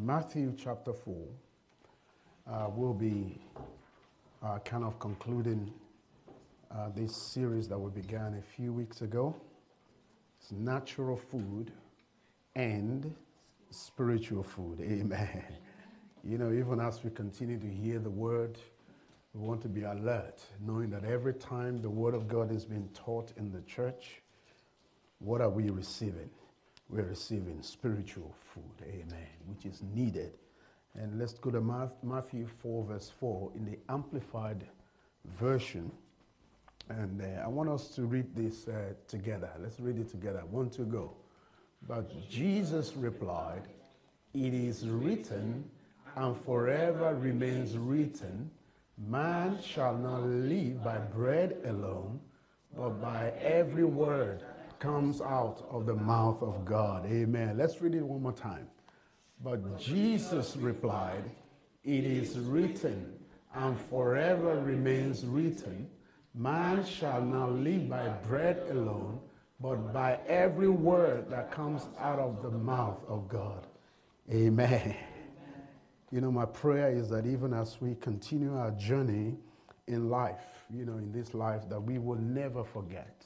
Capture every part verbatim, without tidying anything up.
Matthew chapter four. Uh, we'll be uh, kind of concluding uh, this series that we began a few weeks ago. It's natural food and spiritual food. Amen. You know, even as we continue to hear the word, we want to be alert, knowing that every time the word of God is being taught in the church, what are we receiving? We're receiving spiritual food, amen, which is needed. And let's go to Matthew four, verse four, in the Amplified Version. And uh, I want us to read this uh, together. Let's read it together. One, two, go. But Jesus replied, "It is written, and forever remains written, man shall not live by bread alone, but by every word comes out of the mouth of God." Amen. Let's read it one more time. But Jesus replied, "It is written, and forever remains written, man shall not live by bread alone, but by every word that comes out of the mouth of God." Amen. You know, my prayer is that even as we continue our journey in life, you know, in this life, that we will never forget.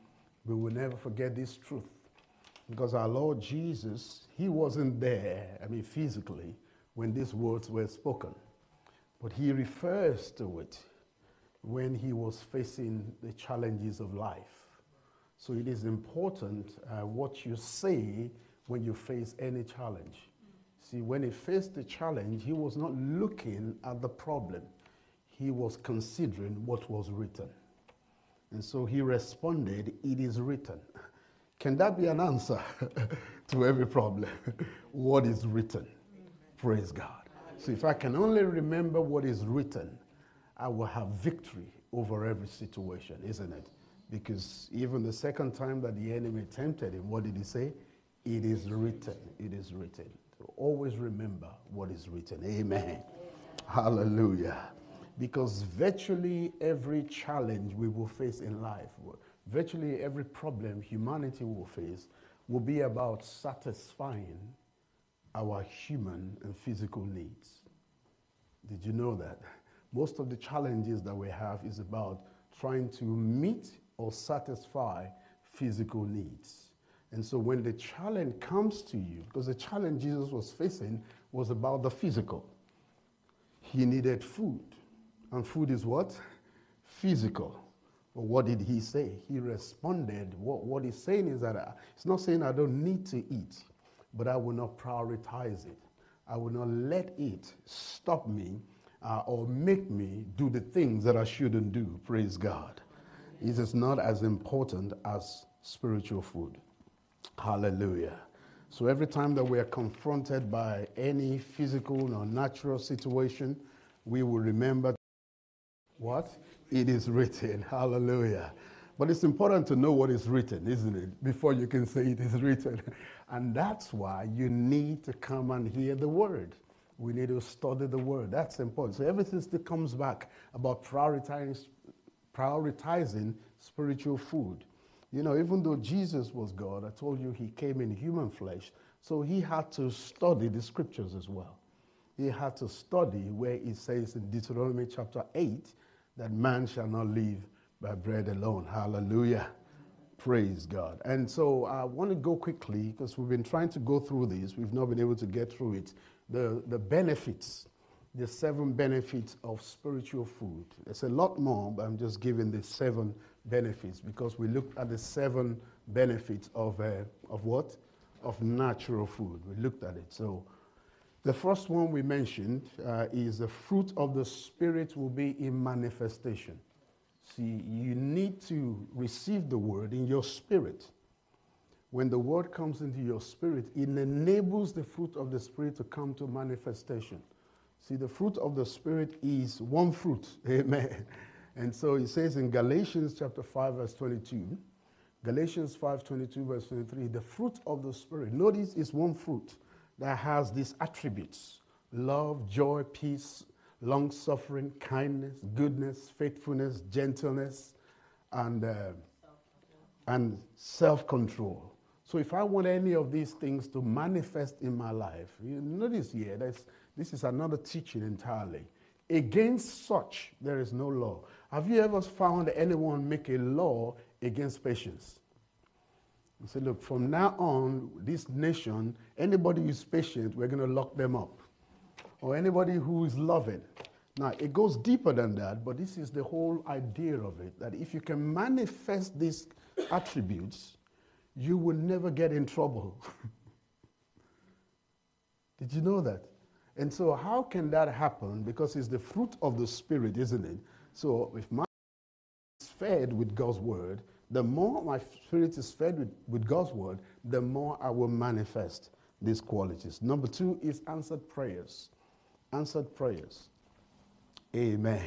We will never forget this truth. Because our Lord Jesus, he wasn't there, I mean, physically, when these words were spoken. But he refers to it when he was facing the challenges of life. So it is important uh, what you say when you face any challenge. See, when he faced the challenge, he was not looking at the problem. He was considering what was written. And so he responded, "It is written." Can that be an answer to every problem? What is written? Praise God. So if I can only remember what is written, I will have victory over every situation, isn't it? Because even the second time that the enemy tempted him, what did he say? It is written. It is written. So always remember what is written. Amen. Amen. Hallelujah. Because virtually every challenge we will face in life, virtually every problem humanity will face, will be about satisfying our human and physical needs. Did you know that? Most of the challenges that we have is about trying to meet or satisfy physical needs. And so when the challenge comes to you, because the challenge Jesus was facing was about the physical. He needed food. And food is what? Physical. But what did he say? He responded. What, what he's saying is that I, it's not saying I don't need to eat, but I will not prioritize it. I will not let it stop me uh, or make me do the things that I shouldn't do. Praise God. It is not as important as spiritual food. Hallelujah. So every time that we are confronted by any physical or natural situation, we will remember what? It is written. Hallelujah. But it's important to know what is written, isn't it? Before you can say it is written. And that's why you need to come and hear the word. We need to study the word. That's important. So everything still comes back about prioritizing, prioritizing spiritual food. You know, even though Jesus was God, I told you he came in human flesh, so he had to study the scriptures as well. He had to study where it says in Deuteronomy chapter eight that man shall not live by bread alone. Hallelujah. Praise God. And so I want to go quickly because we've been trying to go through this. We've not been able to get through it. The, the benefits, the seven benefits of spiritual food. There's a lot more, but I'm just giving the seven benefits because we looked at the seven benefits of, uh, of what? Of natural food. We looked at it. So the first one we mentioned uh, is the fruit of the Spirit will be in manifestation. See, you need to receive the word in your spirit. When the word comes into your spirit, it enables the fruit of the Spirit to come to manifestation. See, the fruit of the Spirit is one fruit. Amen. And so it says in Galatians chapter five, verse twenty-two, Galatians five, twenty-two, verse twenty-three, the fruit of the Spirit, notice it's one fruit that has these attributes: love, joy, peace, long-suffering, kindness, goodness, faithfulness, gentleness, and, uh, and self-control. So if I want any of these things to manifest in my life, you notice here, that's, this is another teaching entirely. Against such, there is no law. Have you ever found anyone make a law against patience? You say, look, from now on, this nation, anybody who's patient, we're going to lock them up. Or anybody who is loving. Now, it goes deeper than that, but this is the whole idea of it, that if you can manifest these attributes, you will never get in trouble. Did you know that? And so how can that happen? Because it's the fruit of the Spirit, isn't it? So if my spirit is fed with God's word, the more my spirit is fed with, with God's word, the more I will manifest these qualities. Number two is answered prayers. Answered prayers. Amen.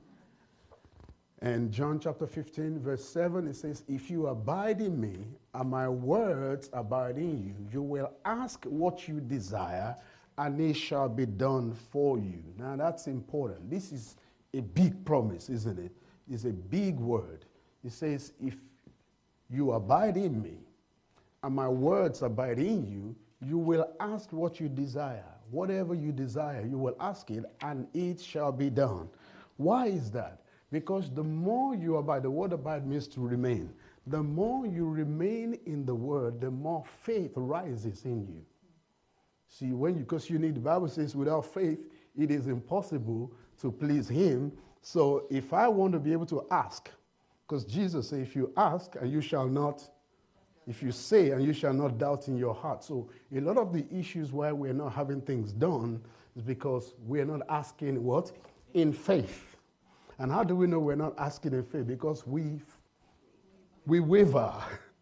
And John chapter fifteen, verse seven, it says, if you abide in me, and my words abide in you, you will ask what you desire, and it shall be done for you. Now that's important. This is a big promise, isn't it? It's a big word. It says, if you abide in me, and my words abide in you, you will ask what you desire. Whatever you desire, you will ask it, and it shall be done. Why is that? Because the more you abide, the word abide means to remain. The more you remain in the word, the more faith rises in you. See, when you, because you need, the Bible says, without faith, it is impossible to please him. So if I want to be able to ask, because Jesus said, if you ask and you shall not, if you say and you shall not doubt in your heart. So a lot of the issues why we're not having things done is because we're not asking what? In faith. And how do we know we're not asking in faith? Because we we waver.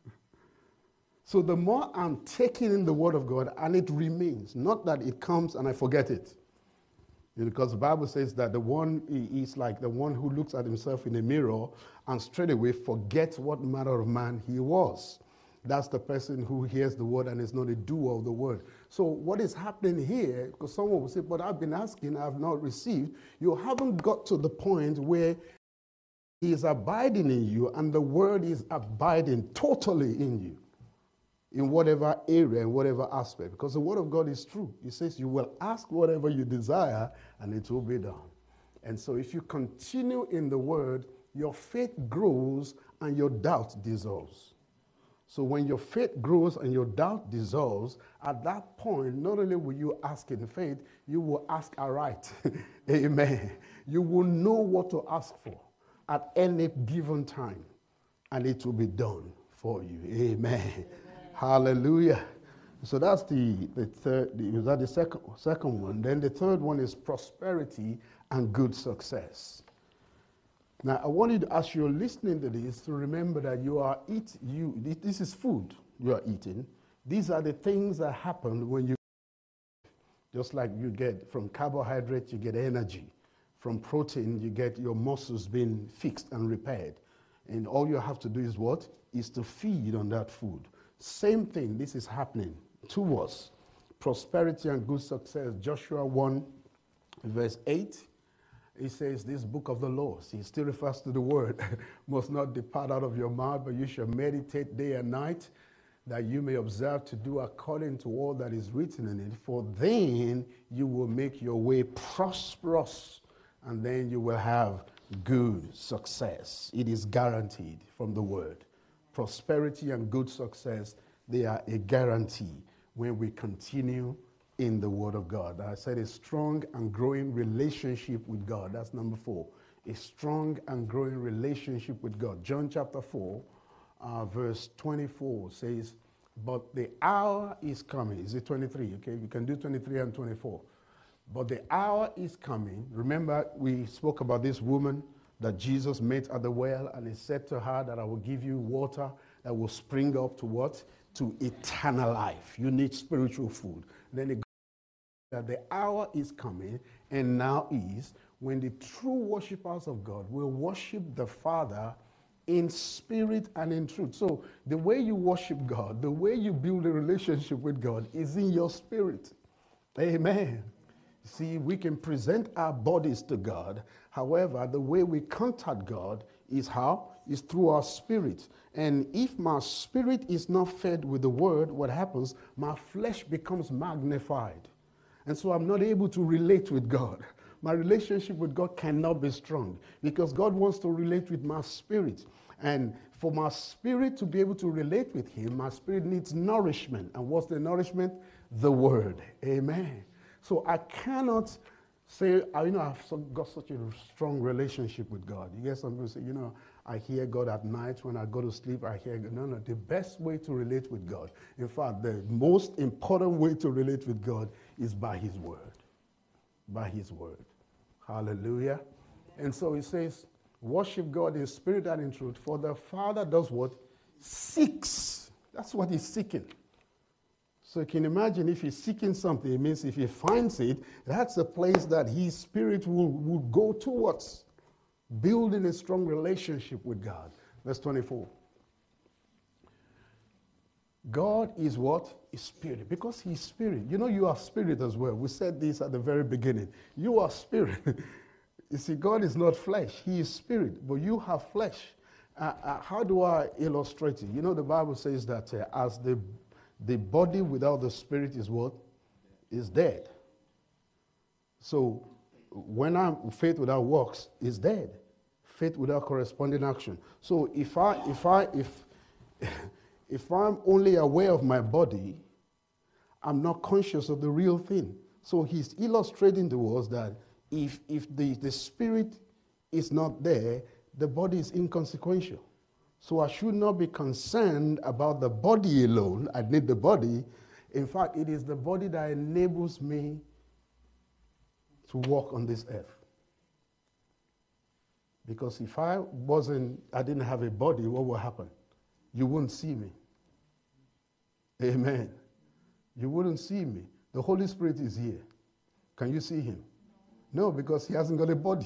So the more I'm taking in the word of God, and it remains, not that it comes and I forget it. Because the Bible says that the one is like the one who looks at himself in a mirror and straightway forgets what manner of man he was. That's the person who hears the word and is not a doer of the word. So what is happening here, because someone will say, but I've been asking, I've not received. You haven't got to the point where he is abiding in you and the word is abiding totally in you. In whatever area, in whatever aspect. Because the word of God is true. It says you will ask whatever you desire and it will be done. And so if you continue in the word, your faith grows and your doubt dissolves. So when your faith grows and your doubt dissolves, at that point, not only will you ask in faith, you will ask aright. Amen. You will know what to ask for at any given time, and it will be done for you. Amen. Amen. Hallelujah. So that's the, the third, is that the second, second one? Then the third one is prosperity and good success. Now, I want you to, as you're listening to this, to remember that you are eat, you, this is food you are eating. These are the things that happen when you, just like you get from carbohydrates, you get energy. From protein, you get your muscles being fixed and repaired. And all you have to do is what? Is to feed on that food. Same thing, this is happening to us. Prosperity and good success. Joshua one, verse eight. It says, this book of the law, see, it still refers to the word, must not depart out of your mouth, but you shall meditate day and night, that you may observe to do according to all that is written in it. For then you will make your way prosperous, and then you will have good success. It is guaranteed from the word. Prosperity and good success, they are a guarantee when we continue in the word of God. I said a strong and growing relationship with God. That's number four. A strong and growing relationship with God. John chapter four, uh, verse twenty-four says, but the hour is coming. Is it twenty-three? Okay, you can do twenty-three and twenty-four. But the hour is coming. Remember, we spoke about this woman that Jesus met at the well, and he said to her that I will give you water that will spring up to what? To eternal life. You need spiritual food. Then it that the hour is coming, and now is, when the true worshipers of God will worship the Father in spirit and in truth. So the way you worship God, the way you build a relationship with God is in your spirit. Amen. See, we can present our bodies to God. However, the way we contact God is how? is through our spirit. And if my spirit is not fed with the word, what happens? My flesh becomes magnified. And so I'm not able to relate with God. My relationship with God cannot be strong because God wants to relate with my spirit. And for my spirit to be able to relate with him, my spirit needs nourishment. And what's the nourishment? The word. Amen. So I cannot say, you know, I've so, got such a strong relationship with God. You get some people say, you know, I hear God at night. When I go to sleep, I hear God. No, no. The best way to relate with God, in fact, the most important way to relate with God is by his word. By his word. Hallelujah. And so he says, worship God in spirit and in truth. For the Father does what? Seeks. That's what he's seeking. So you can imagine if he's seeking something, it means if he finds it, that's the place that his spirit will, will go towards. Building a strong relationship with God. Verse twenty-four. God is what? Is spirit. Because he's spirit. You know you are spirit as well. We said this at the very beginning. You are spirit. You see, God is not flesh. He is spirit. But you have flesh. Uh, uh, how do I illustrate it? You know the Bible says that uh, as the, the body without the spirit is what? Is dead. So when I'm faith without works is dead. Faith without corresponding action. So if I if I if if I'm only aware of my body, I'm not conscious of the real thing. So he's illustrating to us that if if the, the spirit is not there, the body is inconsequential. So I should not be concerned about the body alone. I need the body. In fact, it is the body that enables me to walk on this earth. Because if I wasn't, I didn't have a body, what would happen? You wouldn't see me. Amen. You wouldn't see me. The Holy Spirit is here. Can you see him? No, because he hasn't got a body.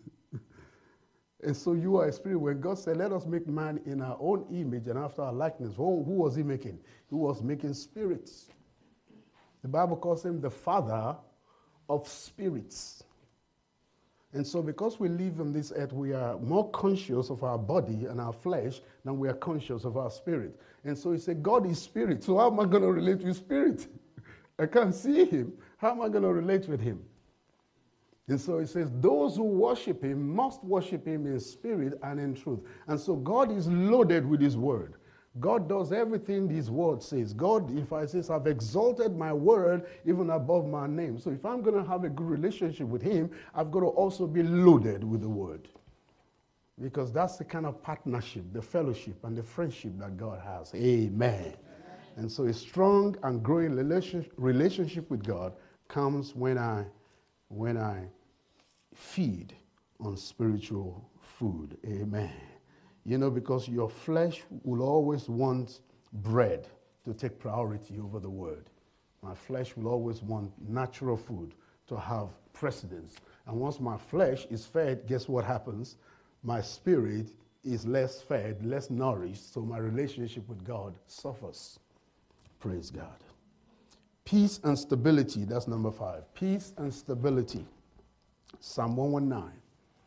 And so you are a spirit. When God said, let us make man in our own image and after our likeness, who, who was he making? He was making spirits. The Bible calls him the father of spirits. And so because we live on this earth, we are more conscious of our body and our flesh than we are conscious of our spirit. And so he said, God is spirit. So how am I going to relate with spirit? I can't see him. How am I going to relate with him? And so he says, those who worship him must worship him in spirit and in truth. And so God is loaded with his word. God does everything his word says. God, if I says, I've exalted my word even above my name. So if I'm going to have a good relationship with him, I've got to also be loaded with the word. Because that's the kind of partnership, the fellowship, and the friendship that God has. Amen. Amen. And so a strong and growing relationship, relationship with God comes when I, when I feed on spiritual food. Amen. You know, because your flesh will always want bread to take priority over the word. My flesh will always want natural food to have precedence. And once my flesh is fed, guess what happens? My spirit is less fed, less nourished, so my relationship with God suffers. Praise God. Peace and stability, that's number five. Peace and stability. Psalm one nineteen.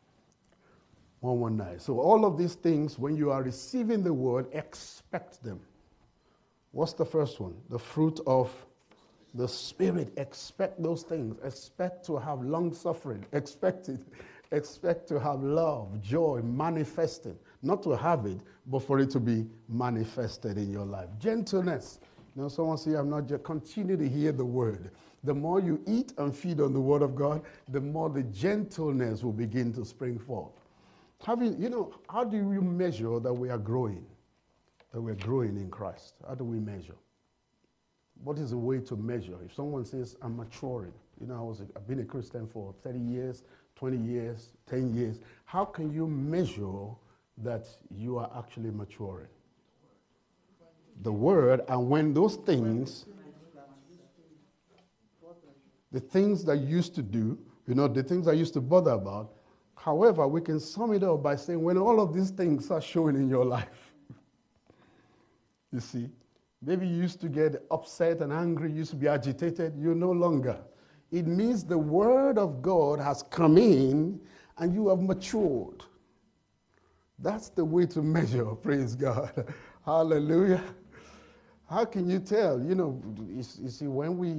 one nineteen. So all of these things, when you are receiving the word, expect them. What's the first one? The fruit of the Spirit. Expect those things. Expect to have long suffering. Expect it. Expect to have love, joy, manifested. Not to have it, but for it to be manifested in your life. Gentleness. You know, someone say, I'm not just, continue to hear the word. The more you eat and feed on the word of God, the more the gentleness will begin to spring forth. Having, you know, how do you measure that we are growing? That we're growing in Christ? How do we measure? What is the way to measure? If someone says, I'm maturing, you know, I was a, I've been a Christian for thirty years, twenty years, ten years. How can you measure that you are actually maturing? The word, and when those things, the things that you used to do, you know, the things I used to bother about, however, we can sum it up by saying when all of these things are showing in your life, you see, maybe you used to get upset and angry, you used to be agitated, you're no longer. It means the word of God has come in and you have matured. That's the way to measure, praise God. Hallelujah. How can you tell? You know, you, you see, when we,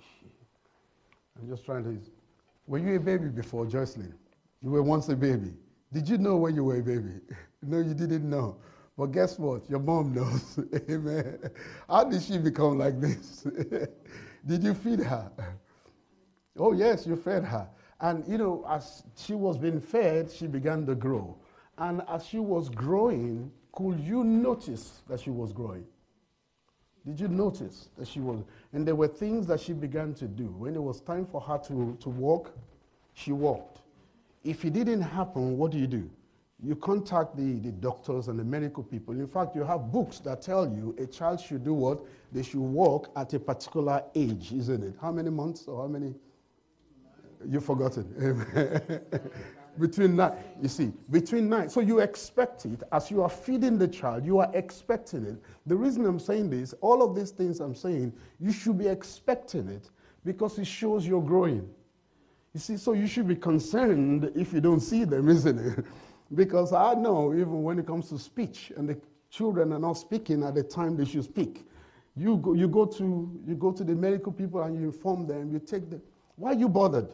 I'm just trying to, were you a baby before, Jocelyn? You were once a baby. Did you know when you were a baby? No, you didn't know. But guess what? Your mom knows. Amen. How did she become like this? Did you feed her? Oh, yes, you fed her. And, you know, as she was being fed, she began to grow. And as she was growing, could you notice that she was growing? Did you notice that she was? And there were things that she began to do. When it was time for her to, to walk, she walked. If it didn't happen, what do you do? You contact the, the doctors and the medical people. In fact, you have books that tell you a child should do what? They should walk at a particular age, isn't it? How many months or how many? You've forgotten. Between nine, you see, between nine. So you expect it as you are feeding the child, you are expecting it. The reason I'm saying this, all of these things I'm saying, you should be expecting it because it shows you're growing. You see, so you should be concerned if you don't see them, isn't it? Because I know even when it comes to speech and the children are not speaking at the time they should speak. You go, you go to you go to the medical people and you inform them, you take them. Why are you bothered?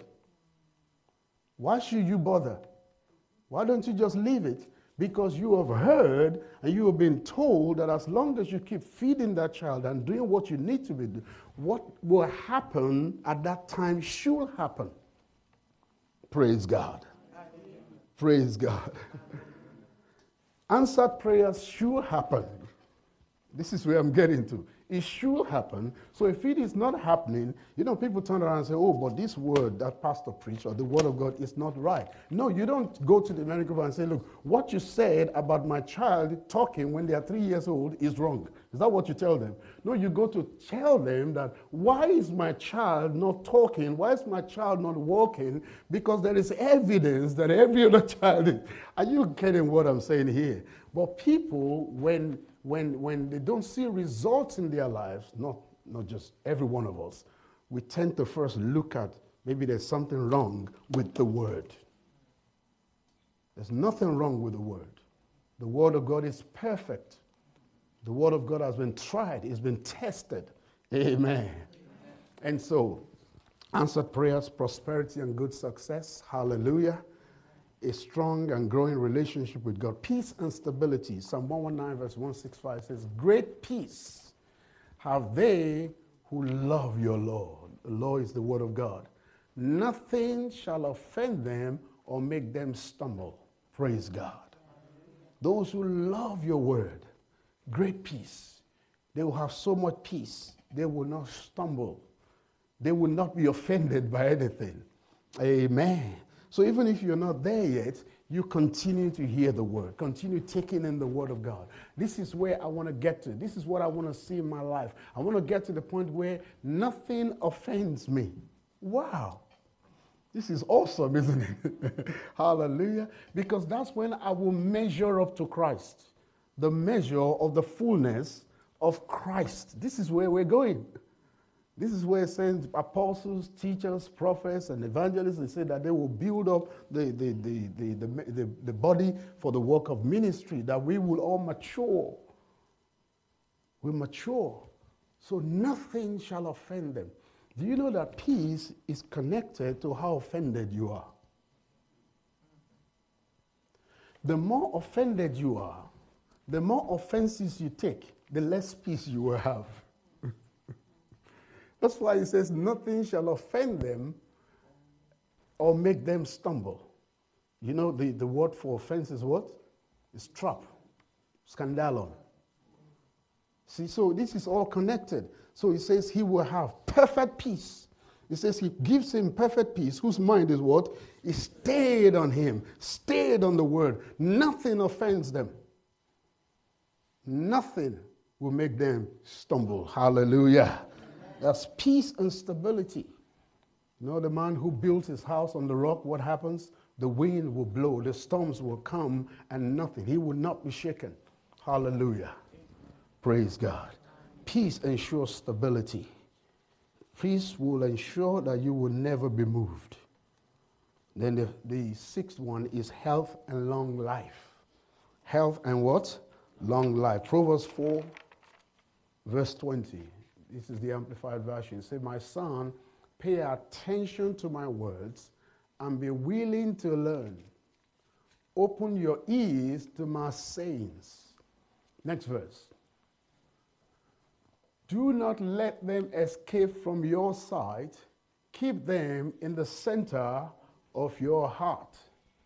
Why should you bother? Why don't you just leave it? Because you have heard and you have been told that as long as you keep feeding that child and doing what you need to be doing, what will happen at that time should happen. Praise God. Praise God. Answered prayers should happen. This is where I'm getting to. It should happen. So if it is not happening, you know, people turn around and say, oh, but this word that pastor preached or the word of God is not right. No, you don't go to the medical and say, look, what you said about my child talking when they are three years old is wrong. Is that what you tell them? No, you go to tell them that why is my child not talking? Why is my child not walking? Because there is evidence that every other child is. Are you getting what I'm saying here? But people, when When, when they don't see results in their lives, not, not just every one of us, we tend to first look at maybe there's something wrong with the word. There's nothing wrong with the word. The word of God is perfect. The word of God has been tried. It's been tested. Amen. Amen. And so, answered prayers, prosperity, and good success. Hallelujah. A strong and growing relationship with God. Peace and stability. Psalm one nineteen verse one sixty-five says, great peace have they who love your law. The law is the word of God. Nothing shall offend them or make them stumble. Praise God. Those who love your word, great peace. They will have so much peace. They will not stumble. They will not be offended by anything. Amen. So even if you're not there yet, you continue to hear the word. Continue taking in the word of God. This is where I want to get to. This is what I want to see in my life. I want to get to the point where nothing offends me. Wow. This is awesome, isn't it? Hallelujah. Because that's when I will measure up to Christ. The measure of the fullness of Christ. This is where we're going. This is where it says apostles, teachers, prophets, and evangelists, they say that they will build up the, the, the, the, the, the, the body for the work of ministry, that we will all mature. We mature. So nothing shall offend them. Do you know that peace is connected to how offended you are? The more offended you are, the more offenses you take, the less peace you will have. That's why he says, nothing shall offend them or make them stumble. You know, the, the word for offense is what? It's trap, scandalon. See, so this is all connected. So he says he will have perfect peace. He says he gives him perfect peace, whose mind is what? Is stayed on him, stayed on the word. Nothing offends them. Nothing will make them stumble. Hallelujah. That's peace and stability. You know, the man who built his house on the rock, what happens? The wind will blow, the storms will come, and nothing. He will not be shaken. Hallelujah. Praise God. Peace ensures stability. Peace will ensure that you will never be moved. Then the, the sixth one is health and long life. health and what? Long life. Proverbs four, verse twenty. This is the Amplified Version. It says, my son, pay attention to my words and be willing to learn. Open your ears to my sayings. Next verse. Do not let them escape from your sight. Keep them in the center of your heart.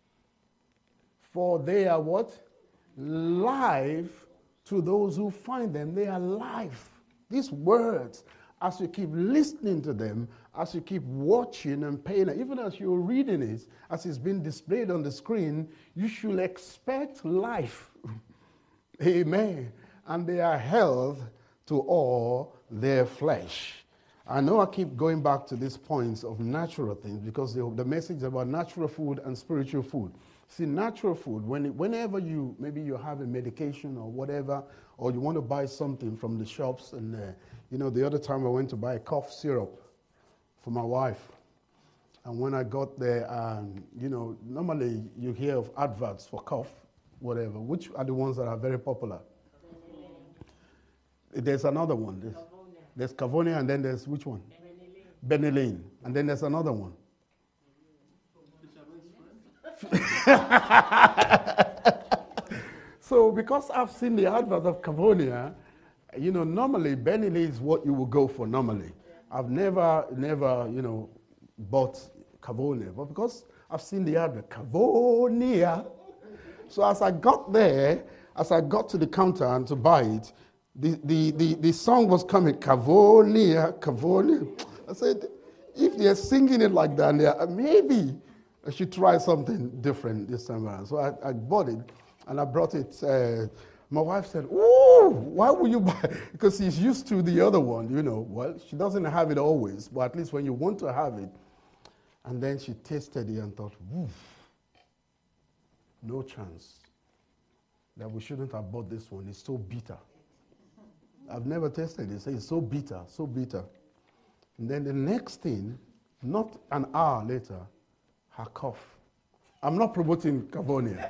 For they are what? Life to those who find them. They are life. These words, as you keep listening to them, as you keep watching and paying, even as you're reading it, as it's been displayed on the screen, you should expect life. Amen. And they are health to all their flesh. I know I keep going back to these points of natural things because the, the message is about natural food and spiritual food. See, natural food, when it, whenever you, maybe you have a medication or whatever, or you want to buy something from the shops, and uh, you know, the other time I went to buy a cough syrup for my wife. And when I got there, um, you know, normally you hear of adverts for cough, whatever. Which are the ones that are very popular? There's another one. There's, there's Cavonia, and then there's which one? Benylin. And then there's another one. So because I've seen the advert of Cavonia, you know, normally Benylin is what you will go for normally. I've never, never, you know, bought Cavonia. But because I've seen the advert, Cavonia. So as I got there, as I got to the counter and to buy it, The, the, the, the song was coming, Cavonia, Cavonia. I said, if they're singing it like that, maybe I should try something different this time around. So I, I bought it, and I brought it. Uh, my wife said, ooh, why would you buy it? Because she's used to the other one, you know. Well, she doesn't have it always, but at least when you want to have it. And then she tasted it and thought, woof, no chance that we shouldn't have bought this one. It's so bitter. I've never tasted it. It's so bitter, so bitter. And then the next thing, not an hour later, her cough. I'm not promoting Cavonia.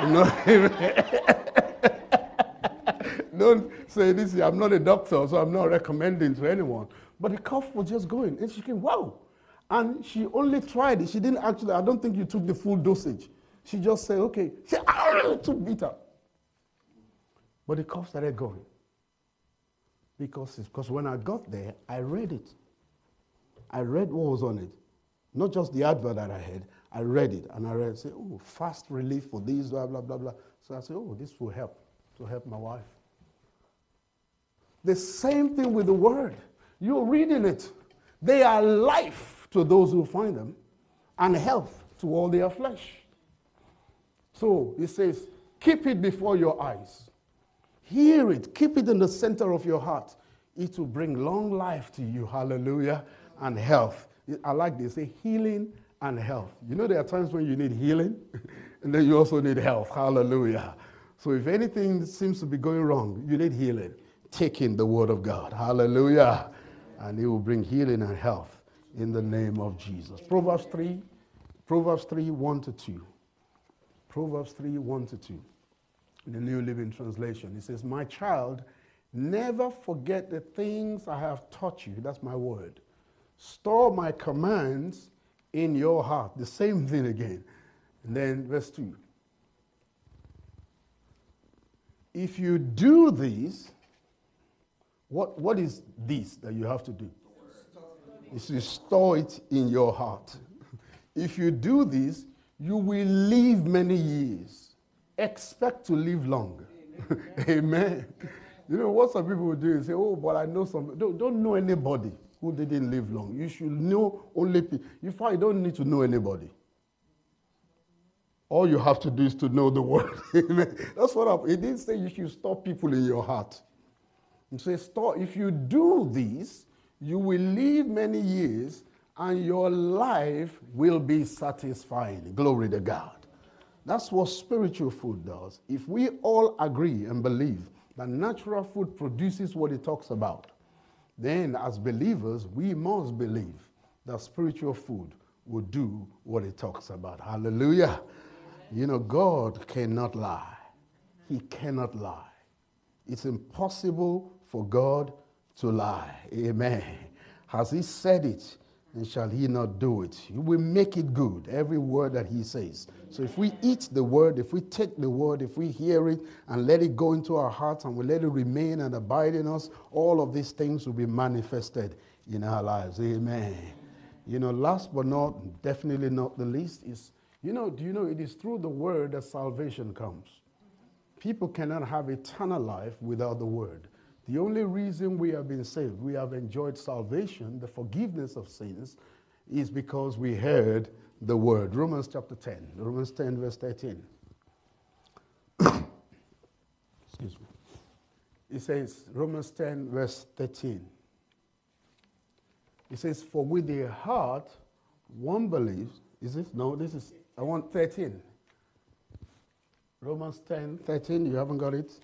Don't say this. I'm not a doctor, so I'm not recommending to anyone. But the cough was just going. And she came, wow. And she only tried it. She didn't actually, I don't think you took the full dosage. She just said, okay. She said, ah, too bitter. But the cough started going. Because, because when I got there, I read it. I read what was on it. Not just the advert that I had. I read it, and I read, say, oh, fast relief for these, blah, blah, blah, blah. So I said, oh, this will help, to help my wife. The same thing with the word. You're reading it. They are life to those who find them, and health to all their flesh. So it says, keep it before your eyes. Hear it. Keep it in the center of your heart. It will bring long life to you. Hallelujah. And health. I like this. Say healing and health. You know there are times when you need healing, and then you also need health. Hallelujah. So if anything seems to be going wrong, you need healing. Take in the word of God. Hallelujah. And it will bring healing and health in the name of Jesus. Proverbs three, Proverbs three, one to two. Proverbs three, one to two. In the New Living Translation, it says, my child, never forget the things I have taught you. That's my word. Store my commands in your heart. The same thing again. And then verse two. If you do this, what, what is this that you have to do? Is to store it in your heart. If you do this, you will live many years. Expect to live long. Amen. Amen. You know what some people will do is say, oh, but I know some. Don't, don't know anybody who didn't live long. You should know only people. You find you don't need to know anybody. All you have to do is to know the word. Amen. That's what I, it didn't say you should store people in your heart. It says, store, if you do this, you will live many years and your life will be satisfying. Glory to God. That's what spiritual food does. If we all agree and believe that natural food produces what it talks about, then as believers, we must believe that spiritual food will do what it talks about. Hallelujah. Amen. You know, God cannot lie. he cannot lie. It's impossible for God to lie. Amen. Has he said it, and shall he not do it? He will make it good, every word that he says. So if we eat the word, if we take the word, if we hear it and let it go into our hearts and we let it remain and abide in us, all of these things will be manifested in our lives. Amen. You know, last but not, definitely not the least, is, you know, do you know it is through the word that salvation comes? People cannot have eternal life without the word. The only reason we have been saved, we have enjoyed salvation, the forgiveness of sins, is because we heard the word. Romans chapter ten, Romans ten verse thirteen. Excuse me. It says, Romans ten verse thirteen. It says, for with the heart one believes. Is it? No, this is, I want thirteen. Romans ten, thirteen, you haven't got it?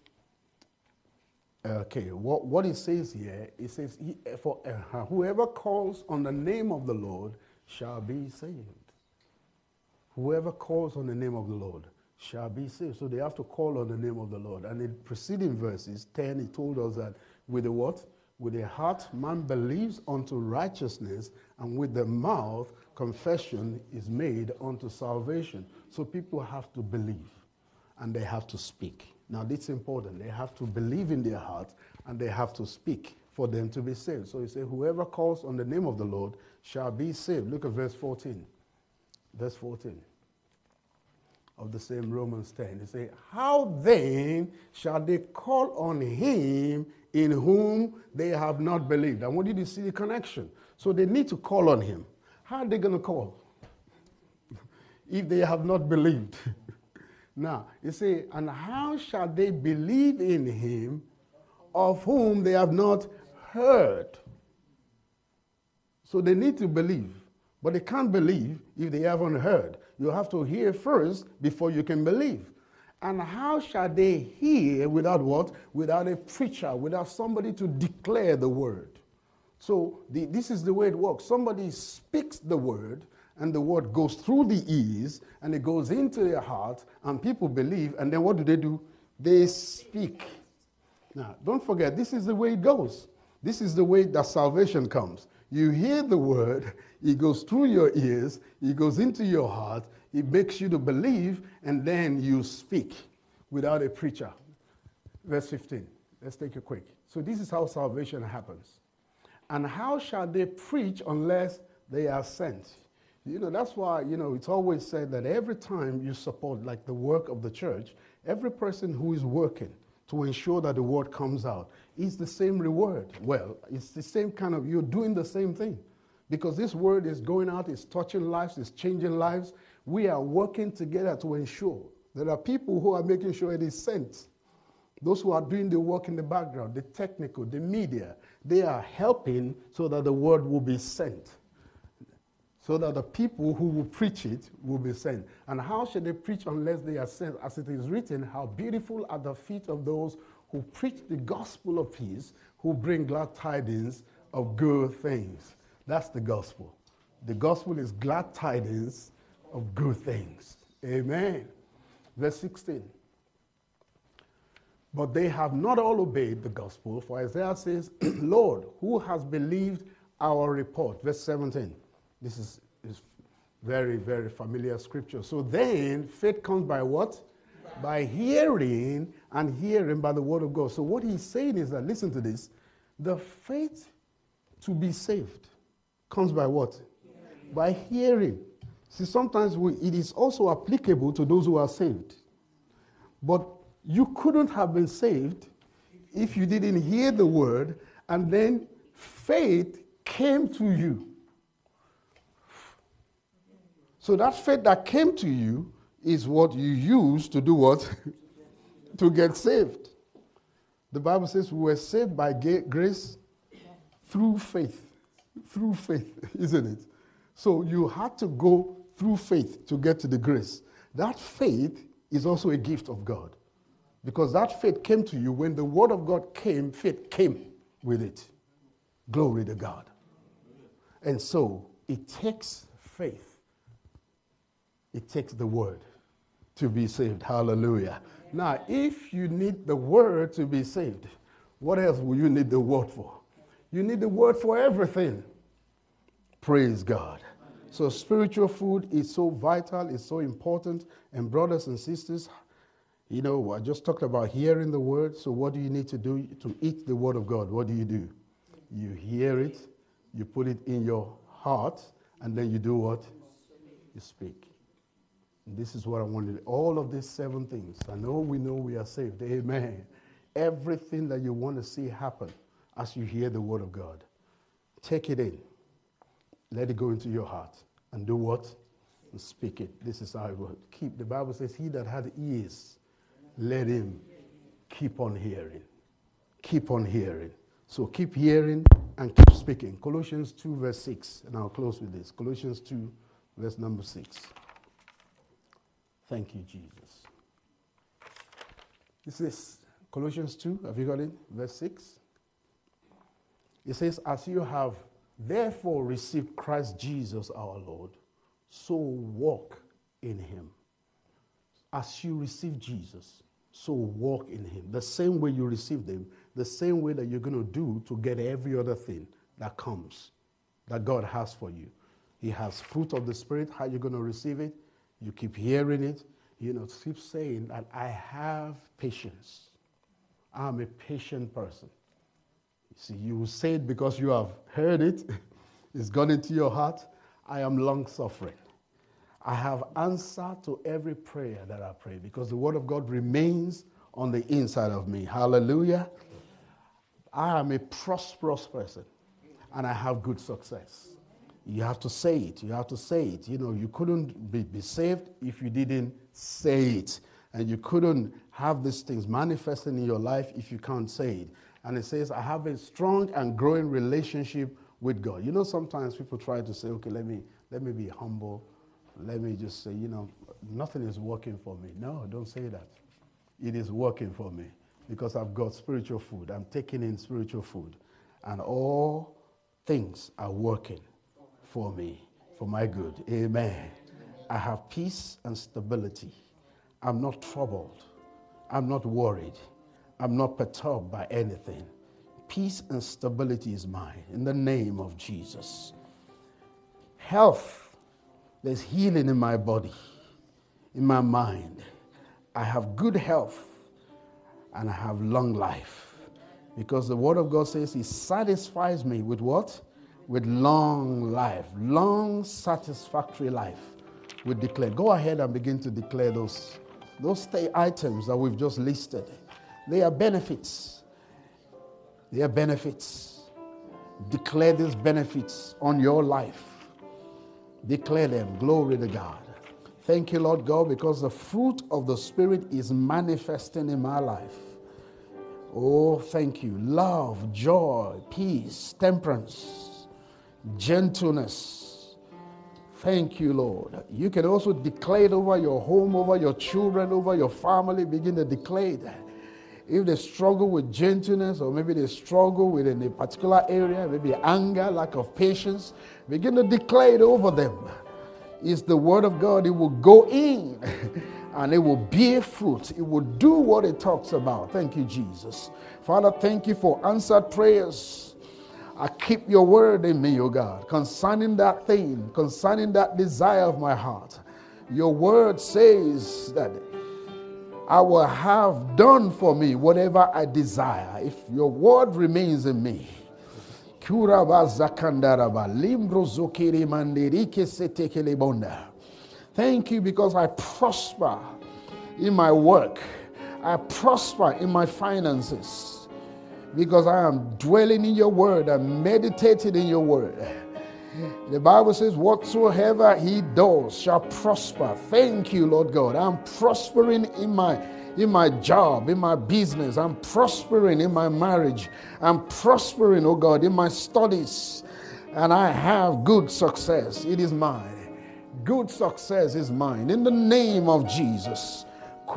Okay, what, what it says here, it says, he, for uh, whoever calls on the name of the Lord shall be saved. Whoever calls on the name of the Lord shall be saved. So they have to call on the name of the Lord. And in preceding verses, ten, he told us that with the what? With the heart man believes unto righteousness, and with the mouth confession is made unto salvation. So people have to believe, and they have to speak. Now, this is important. They have to believe in their heart, and they have to speak for them to be saved. So he said, whoever calls on the name of the Lord shall be saved. Look at verse fourteen. Verse fourteen of the same Romans ten. He said, how then shall they call on him in whom they have not believed? I want you to see the connection. So they need to call on him. How are they going to call if they have not believed? Now, you say, and how shall they believe in him of whom they have not heard? So they need to believe, but they can't believe if they haven't heard. You have to hear first before you can believe. And how shall they hear without what? Without a preacher, without somebody to declare the word. So the, this is the way it works. Somebody speaks the word, and the word goes through the ears, and it goes into their heart, and people believe, and then what do they do? They speak. Now, don't forget, this is the way it goes. This is the way that salvation comes. You hear the word, it goes through your ears, it goes into your heart, it makes you to believe, and then you speak without a preacher. Verse fifteen. Let's take it quick. So this is how salvation happens. And how shall they preach unless they are sent? You know, that's why, you know, it's always said that every time you support, like, the work of the church, every person who is working to ensure that the word comes out is the same reward. Well, it's the same kind of, you're doing the same thing. Because this word is going out, it's touching lives, it's changing lives. We are working together to ensure there are people who are making sure it is sent. Those who are doing the work in the background, the technical, the media, they are helping so that the word will be sent. So that the people who will preach it will be sent. And how shall they preach unless they are sent? As it is written, how beautiful are the feet of those who preach the gospel of peace, who bring glad tidings of good things. That's the gospel. The gospel is glad tidings of good things. Amen. Verse sixteen. But they have not all obeyed the gospel, for Isaiah says, Lord, who has believed our report? Verse seventeen. This is, is very, very familiar scripture. So then, faith comes by what? By, by hearing, and hearing by the word of God. So what he's saying is that, listen to this, the faith to be saved comes by what? Hearing. By hearing. See, sometimes we, it is also applicable to those who are saved. But you couldn't have been saved if you didn't hear the word, and then faith came to you. So that faith that came to you is what you use to do what? To get saved. The Bible says we were saved by grace through faith. Through faith, isn't it? So you had to go through faith to get to the grace. That faith is also a gift of God. Because that faith came to you when the word of God came, faith came with it. Glory to God. And so it takes faith. It takes the word. to be saved. Hallelujah. Now, if you need the word to be saved, what else will you need the word for? You need the word for everything. Praise God. So spiritual food is so vital, it's so important. And brothers and sisters, you know, I just talked about hearing the word. So what do you need to do to eat the word of God? What do you do? You hear it, you put it in your heart, and then you do what? You speak. And this is what I wanted. All of these seven things. I know we know we are saved. Amen. Everything that you want to see happen as you hear the word of God, take it in. Let it go into your heart. And do what? And speak it. This is how it works. Keep. The Bible says, he that had ears, let him keep on hearing. Keep on hearing. So keep hearing and keep speaking. Colossians two verse six. And I'll close with this. Colossians two verse number six. Thank you, Jesus. This is Colossians two. Have you got it? Verse six. It says, as you have therefore received Christ Jesus our Lord, so walk in him. As you receive Jesus, so walk in him. The same way you received him, the same way that you're going to do to get every other thing that comes, that God has for you. He has fruit of the Spirit. How are you going to receive it? You keep hearing it. You know, keep saying that I have patience. I'm a patient person. You see, you will say it because you have heard it. It's gone into your heart. I am long-suffering. I have answered to every prayer that I pray because the word of God remains on the inside of me. Hallelujah. I am a prosperous person and I have good success. You have to say it. You have to say it. You know, you couldn't be, be saved if you didn't say it. And you couldn't have these things manifesting in your life if you can't say it. And it says, I have a strong and growing relationship with God. You know, sometimes people try to say, okay, let me let me be humble. Let me just say, you know, nothing is working for me. No, don't say that. It is working for me because I've got spiritual food. I'm taking in spiritual food. And all things are working for me, for my good. Amen. I have peace and stability. I'm not troubled. I'm not worried. I'm not perturbed by anything. Peace and stability is mine in the name of Jesus. Health. There's healing in my body, in my mind. I have good health and I have long life because the word of God says he satisfies me with what? With long life, long satisfactory life. We declare. Go ahead and begin to declare those, those three items that we've just listed. They are benefits. They are benefits. Declare these benefits on your life. Declare them. Glory to God. Thank you, Lord God, because the fruit of the Spirit is manifesting in my life. Oh, thank you. Love, joy, peace, temperance, gentleness. Thank you, Lord. You can also declare it over your home, over your children, over your family. Begin to declare that. If they struggle with gentleness or maybe they struggle with in a particular area, maybe anger, lack of patience, begin to declare it over them. It's the word of God. It will go in and it will bear fruit. It will do what it talks about. Thank you, Jesus. Father, thank you for answered prayers. I keep your word in me, oh God, concerning that thing, concerning that desire of my heart. Your word says that I will have done for me whatever I desire if your word remains in me. Thank you because I prosper in my work. I prosper in my finances because I am dwelling in your word and meditating in your word. The Bible says, whatsoever he does shall prosper. Thank you, Lord God. I'm prospering in my in my job, in my business. I'm prospering in my marriage. I'm prospering, oh God, in my studies. And I have good success. It is mine. Good success is mine. In the name of Jesus.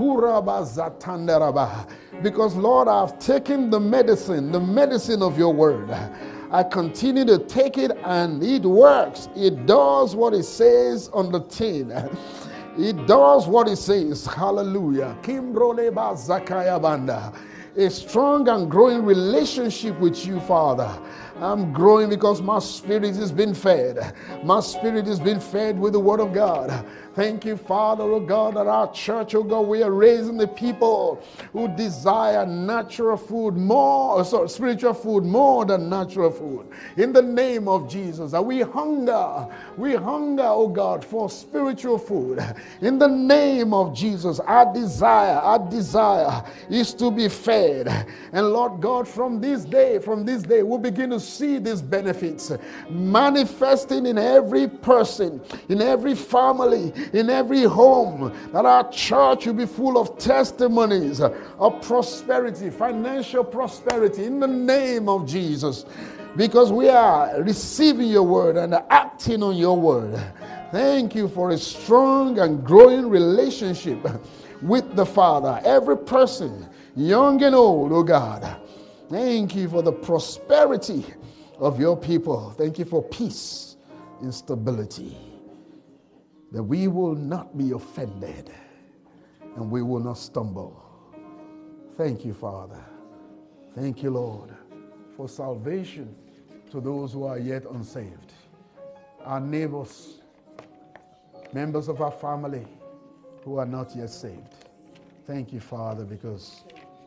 Because, Lord, I've taken the medicine, the medicine of your word. I continue to take it and it works. It does what it says on the tin. It does what it says. Hallelujah. Kimbroleba Zakaya Banda. A strong and growing relationship with you, Father. I'm growing because my spirit has been fed. My spirit has been fed with the word of God. Thank you, Father, oh God, that our church, oh God, we are raising the people who desire natural food more, sorry, spiritual food more than natural food. In the name of Jesus, that we hunger, we hunger, oh God, for spiritual food. In the name of Jesus, our desire, our desire is to be fed. And Lord God, from this day, from this day, we'll begin to see these benefits manifesting in every person, in every family, in every home, that our church will be full of testimonies of prosperity, financial prosperity, in the name of Jesus, because we are receiving your word and acting on your word. Thank you for a strong and growing relationship with the Father. Every person, young and old, oh God, thank you for the prosperity of your people. Thank you for peace and stability, that we will not be offended and we will not stumble. Thank you, Father. Thank you, Lord, for salvation to those who are yet unsaved, our neighbors, members of our family who are not yet saved. Thank you, Father, because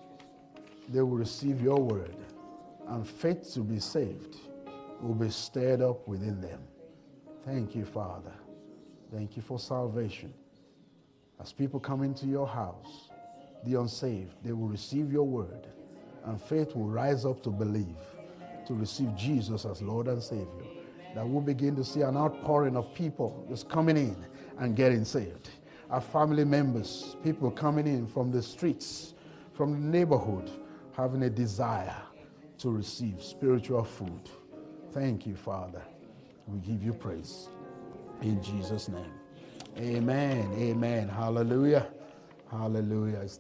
they will receive your word, and faith to be saved will be stirred up within them. Thank you, Father. Thank you for salvation. As people come into your house, the unsaved, they will receive your word, and faith will rise up to believe, to receive Jesus as Lord and Savior. That we'll begin to see an outpouring of people just coming in and getting saved. Our family members, people coming in from the streets, from the neighborhood, having a desire to receive spiritual food. Thank you, Father. We give you praise. In Jesus' name. Amen. Amen. Hallelujah. Hallelujah.